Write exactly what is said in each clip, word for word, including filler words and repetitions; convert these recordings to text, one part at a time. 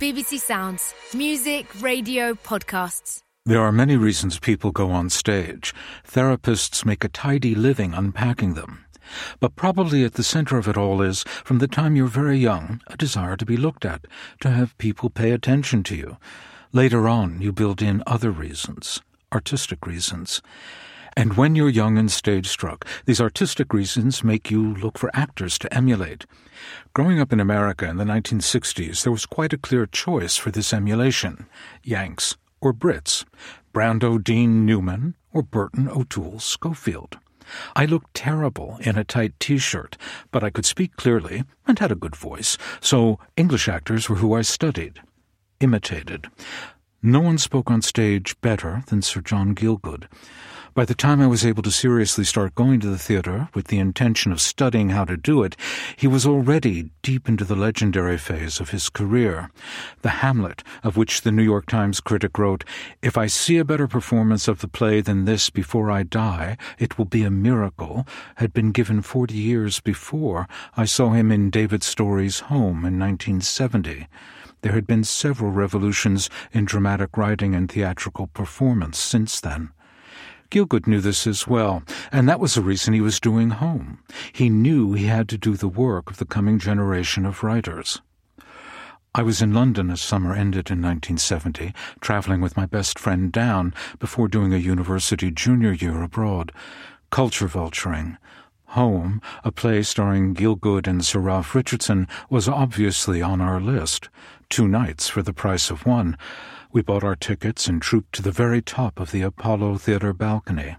B B C Sounds. Music, radio, podcasts. There are many reasons people go on stage. Therapists make a tidy living unpacking them. But probably at the center of it all is, from the time you're very young, a desire to be looked at, to have people pay attention to you. Later on, you build in other reasons, artistic reasons. And when you're young and stage-struck, these artistic reasons make you look for actors to emulate. Growing up in America in the nineteen sixties, there was quite a clear choice for this emulation: Yanks or Brits, Brando Dean Newman or Burton O'Toole Schofield. I looked terrible in a tight T-shirt, but I could speak clearly and had a good voice, so English actors were who I studied, imitated. No one spoke on stage better than Sir John Gielgud. By the time I was able to seriously start going to the theatre with the intention of studying how to do it, he was already deep into the legendary phase of his career. The Hamlet, of which the New York Times critic wrote, "If I see a better performance of the play than this before I die, it will be a miracle," had been given forty years before I saw him in David Story's Home in nineteen seventy. There had been several revolutions in dramatic writing and theatrical performance since then. Gielgud knew this as well, and that was the reason he was doing Home. He knew he had to do the work of the coming generation of writers. I was in London as summer ended in nineteen seventy, travelling with my best friend Down before doing a university junior year abroad. Culture vulturing. Home, a play starring Gielgud and Sir Ralph Richardson, was obviously on our list. Two nights for the price of one. We bought our tickets and trooped to the very top of the Apollo Theatre balcony.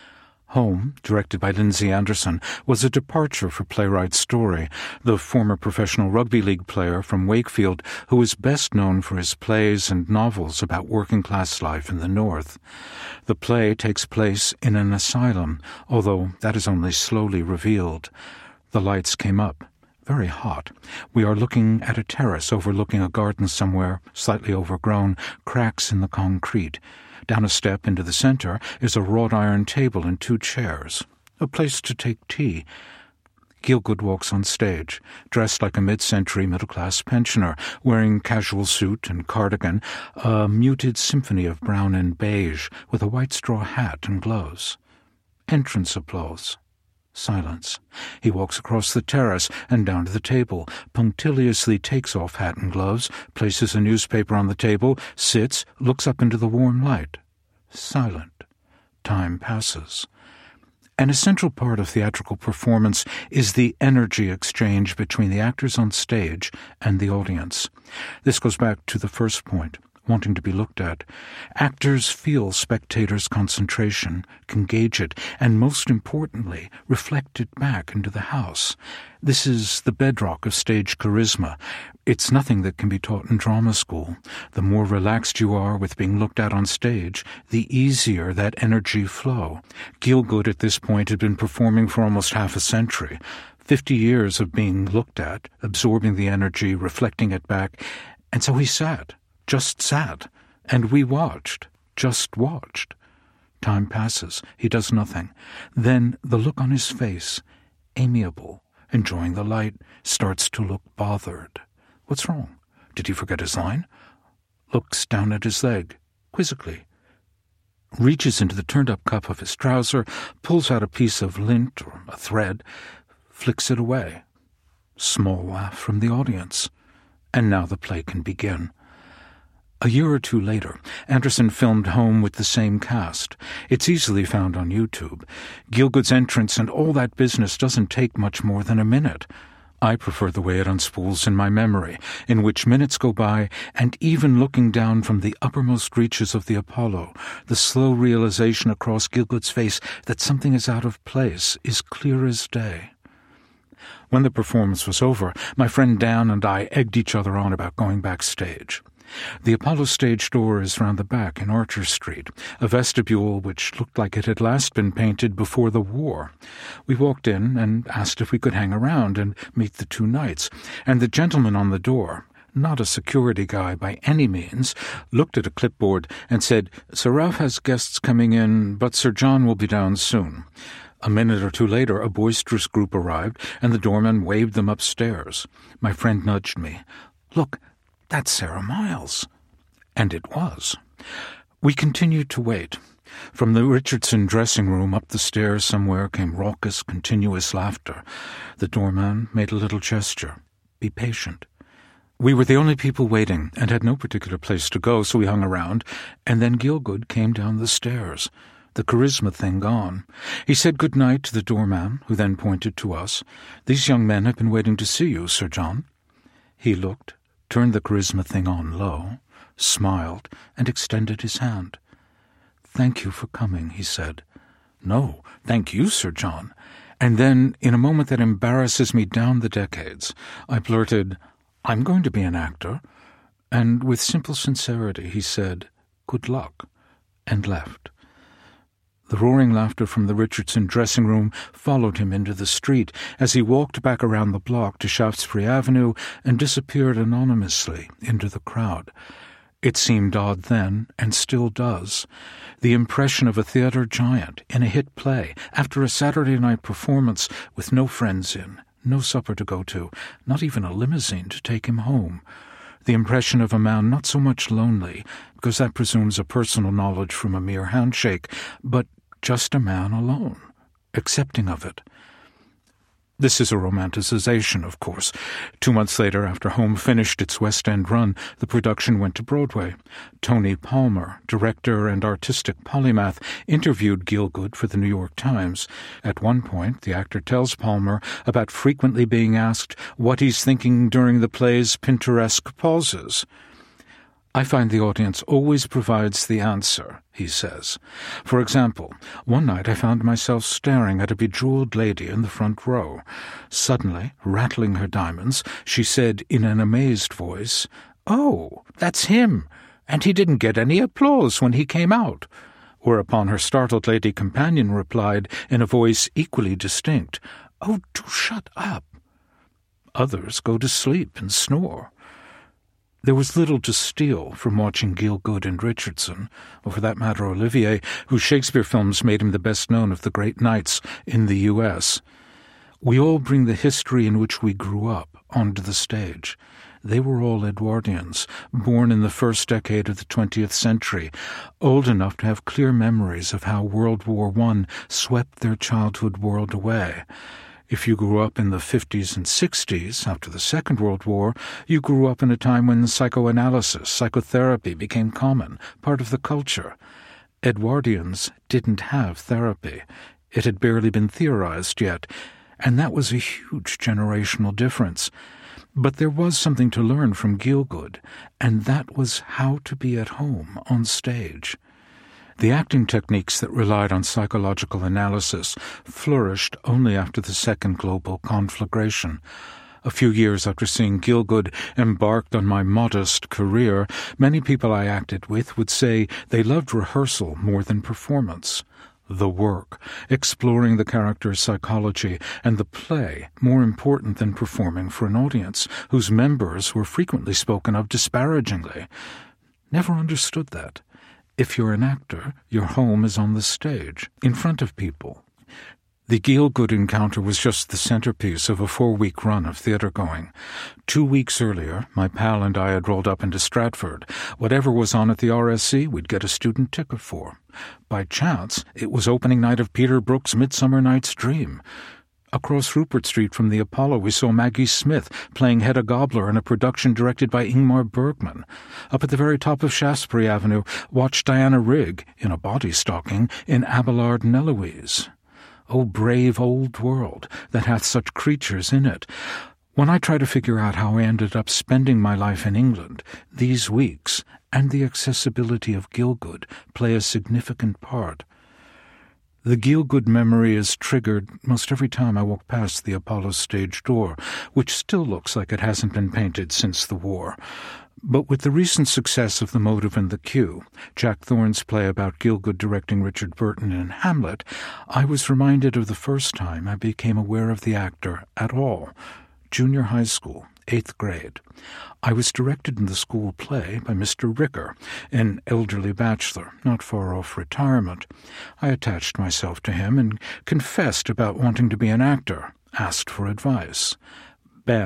Home, directed by Lindsay Anderson, was a departure for playwright Story, the former professional rugby league player from Wakefield who is best known for his plays and novels about working-class life in the North. The play takes place in an asylum, although that is only slowly revealed. The lights came up. Very hot. We are looking at a terrace overlooking a garden somewhere, slightly overgrown, cracks in the concrete. Down a step into the center is a wrought iron table and two chairs. A place to take tea. Gielgud walks on stage, dressed like a mid-century middle-class pensioner, wearing casual suit and cardigan, a muted symphony of brown and beige, with a white straw hat and gloves. Entrance applause. Silence. He walks across the terrace and down to the table, punctiliously takes off hat and gloves, places a newspaper on the table, sits, looks up into the warm light. Silent. Time passes. An essential part of theatrical performance is the energy exchange between the actors on stage and the audience. This goes back to the first point, wanting to be looked at. Actors feel spectators' concentration, can gauge it, and most importantly, reflect it back into the house. This is the bedrock of stage charisma. It's nothing that can be taught in drama school. The more relaxed you are with being looked at on stage, the easier that energy flow. Gielgud at this point had been performing for almost half a century. Fifty years of being looked at, absorbing the energy, reflecting it back, and so he sat. Just sat, and we watched, just watched. Time passes, he does nothing. Then the look on his face, amiable, enjoying the light, starts to look bothered. What's wrong? Did he forget his line? Looks down at his leg, quizzically. Reaches into the turned-up cuff of his trouser, pulls out a piece of lint or a thread, flicks it away. Small laugh from the audience. And now the play can begin. A year or two later, Anderson filmed Home with the same cast. It's easily found on YouTube. Gielgud's entrance and all that business doesn't take much more than a minute. I prefer the way it unspools in my memory, in which minutes go by, and even looking down from the uppermost reaches of the Apollo, the slow realization across Gielgud's face that something is out of place is clear as day. When the performance was over, my friend Dan and I egged each other on about going backstage. The Apollo stage door is round the back in Archer Street, a vestibule which looked like it had last been painted before the war. We walked in and asked if we could hang around and meet the two knights, and the gentleman on the door, not a security guy by any means, looked at a clipboard and said, "Sir Ralph has guests coming in, but Sir John will be down soon." A minute or two later, a boisterous group arrived, and the doorman waved them upstairs. My friend nudged me. "Look, That's Sarah Miles. And it was. We continued to wait. From the Richardson dressing room up the stairs somewhere came raucous, continuous laughter. The doorman made a little gesture. Be patient. We were the only people waiting and had no particular place to go, so we hung around, and then Gielgud came down the stairs, the charisma thing gone. He said good night to the doorman, who then pointed to us. These young men have been waiting to see you, Sir John. He looked, turned the charisma thing on low, smiled, and extended his hand. Thank you for coming, he said. No, thank you, Sir John. And then, in a moment that embarrasses me down the decades, I blurted, I'm going to be an actor. And with simple sincerity, he said, good luck, and left. The roaring laughter from the Richardson dressing room followed him into the street as he walked back around the block to Shaftesbury Avenue and disappeared anonymously into the crowd. It seemed odd then, and still does. The impression of a theatre giant in a hit play after a Saturday night performance with no friends in, no supper to go to, not even a limousine to take him home. The impression of a man not so much lonely, because that presumes a personal knowledge from a mere handshake, but just a man alone, accepting of it. This is a romanticization, of course. Two months later, after Home finished its West End run, the production went to Broadway. Tony Palmer, director and artistic polymath, interviewed Gielgud for the New York Times. At one point, the actor tells Palmer about frequently being asked what he's thinking during the play's Pintoresque pauses. I find the audience always provides the answer, he says. For example, one night I found myself staring at a bejeweled lady in the front row. Suddenly, rattling her diamonds, she said in an amazed voice, "Oh, that's him, and he didn't get any applause when he came out." Whereupon her startled lady companion replied in a voice equally distinct, "Oh, do shut up." Others go to sleep and snore. There was little to steal from watching Gielgud and Richardson, or for that matter Olivier, whose Shakespeare films made him the best known of the great knights in the U S. We all bring the history in which we grew up onto the stage. They were all Edwardians, born in the first decade of the twentieth century, old enough to have clear memories of how World War One swept their childhood world away. If you grew up in the fifties and sixties, after the Second World War, you grew up in a time when psychoanalysis, psychotherapy became common, part of the culture. Edwardians didn't have therapy. It had barely been theorized yet, and that was a huge generational difference. But there was something to learn from Gielgud, and that was how to be at home on stage. The acting techniques that relied on psychological analysis flourished only after the second global conflagration. A few years after seeing Gielgud embarked on my modest career, many people I acted with would say they loved rehearsal more than performance. The work, exploring the character's psychology, and the play more important than performing for an audience whose members were frequently spoken of disparagingly. Never understood that. If you're an actor, your home is on the stage, in front of people. The Gielgud encounter was just the centerpiece of a four-week run of theatre-going. Two weeks earlier, my pal and I had rolled up into Stratford. Whatever was on at the R S C, we'd get a student ticket for. By chance, it was opening night of Peter Brook's Midsummer Night's Dream. Across Rupert Street from the Apollo, we saw Maggie Smith playing Hedda Gabler in a production directed by Ingmar Bergman. Up at the very top of Shaftesbury Avenue, watched Diana Rigg, in a body stocking, in Abelard and Eloise. O brave old world, that hath such creatures in it. When I try to figure out how I ended up spending my life in England, these weeks, and the accessibility of Gielgud, play a significant part. The Gielgud memory is triggered most every time I walk past the Apollo stage door, which still looks like it hasn't been painted since the war. But with the recent success of The Motive and the Cue, Jack Thorne's play about Gielgud directing Richard Burton in Hamlet, I was reminded of the first time I became aware of the actor at all. Junior high school, eighth grade. I was directed in the school play by Mister Ricker, an elderly bachelor, not far off retirement. I attached myself to him and confessed about wanting to be an actor, asked for advice. Ben,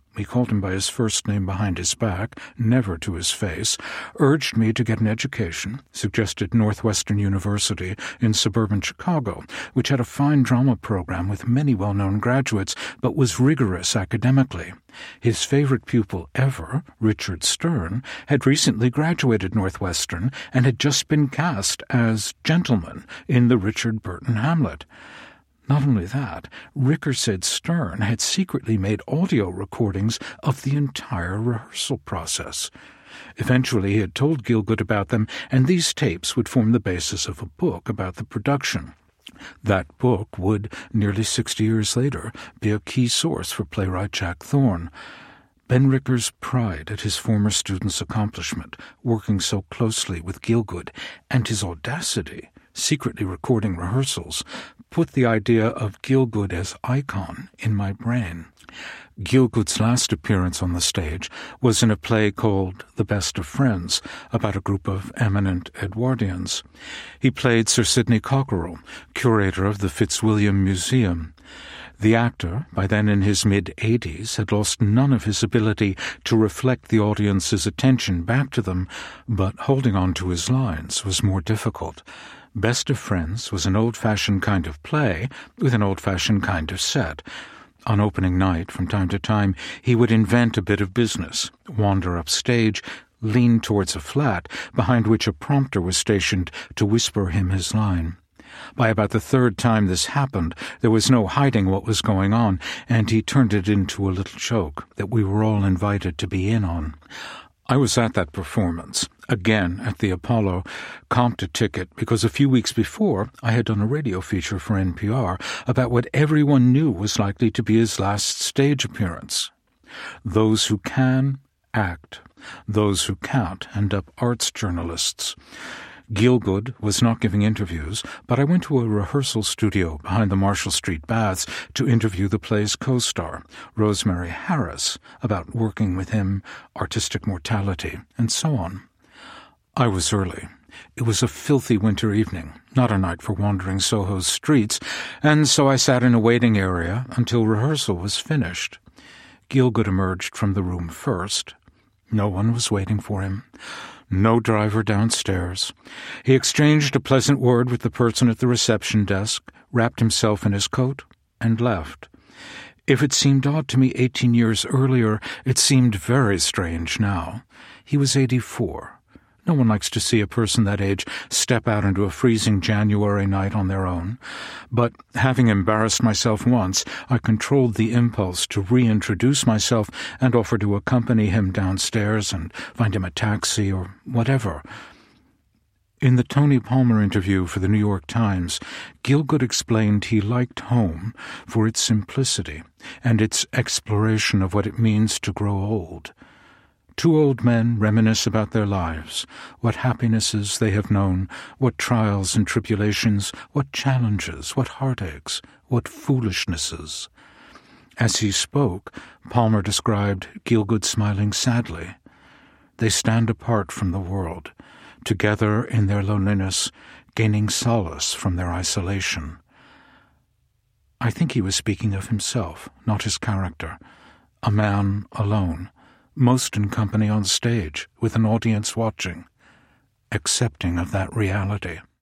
he called him by his first name behind his back, never to his face, urged me to get an education, suggested Northwestern University in suburban Chicago, which had a fine drama program with many well-known graduates, but was rigorous academically. His favorite pupil ever, Richard Stern, had recently graduated Northwestern and had just been cast as Gentleman in the Richard Burton Hamlet. Not only that, Ricker said Stern had secretly made audio recordings of the entire rehearsal process. Eventually he had told Gielgud about them, and these tapes would form the basis of a book about the production. That book would, nearly sixty years later, be a key source for playwright Jack Thorne. Ben Ricker's pride at his former student's accomplishment, working so closely with Gielgud, and his audacity, secretly recording rehearsals, put the idea of Gielgud as icon in my brain. Gielgud's last appearance on the stage was in a play called The Best of Friends, about a group of eminent Edwardians. He played Sir Sidney Cockerell, curator of the Fitzwilliam Museum. The actor, by then in his mid-eighties, had lost none of his ability to reflect the audience's attention back to them, but holding on to his lines was more difficult. Best of Friends was an old-fashioned kind of play with an old-fashioned kind of set. On opening night, from time to time, he would invent a bit of business, wander upstage, lean towards a flat, behind which a prompter was stationed to whisper him his line. By about the third time this happened, there was no hiding what was going on, and he turned it into a little joke that we were all invited to be in on. I was at that performance, again at the Apollo, comped a ticket because a few weeks before I had done a radio feature for N P R about what everyone knew was likely to be his last stage appearance. Those who can, act. Those who can't end up arts journalists. Gielgud was not giving interviews, but I went to a rehearsal studio behind the Marshall Street Baths to interview the play's co-star, Rosemary Harris, about working with him, artistic mortality, and so on. I was early. It was a filthy winter evening, not a night for wandering Soho's streets, and so I sat in a waiting area until rehearsal was finished. Gielgud emerged from the room first. No one was waiting for him. No driver downstairs. He exchanged a pleasant word with the person at the reception desk, wrapped himself in his coat, and left. If it seemed odd to me eighteen years earlier, it seemed very strange now. He was eighty-four. No one likes to see a person that age step out into a freezing January night on their own. But having embarrassed myself once, I controlled the impulse to reintroduce myself and offer to accompany him downstairs and find him a taxi or whatever. In the Tony Palmer interview for the New York Times, Gielgud explained he liked home for its simplicity and its exploration of what it means to grow old. Two old men reminisce about their lives, what happinesses they have known, what trials and tribulations, what challenges, what heartaches, what foolishnesses. As he spoke, Palmer described Gielgud smiling sadly. They stand apart from the world, together in their loneliness, gaining solace from their isolation. I think he was speaking of himself, not his character, a man alone, most in company on stage, with an audience watching, accepting of that reality.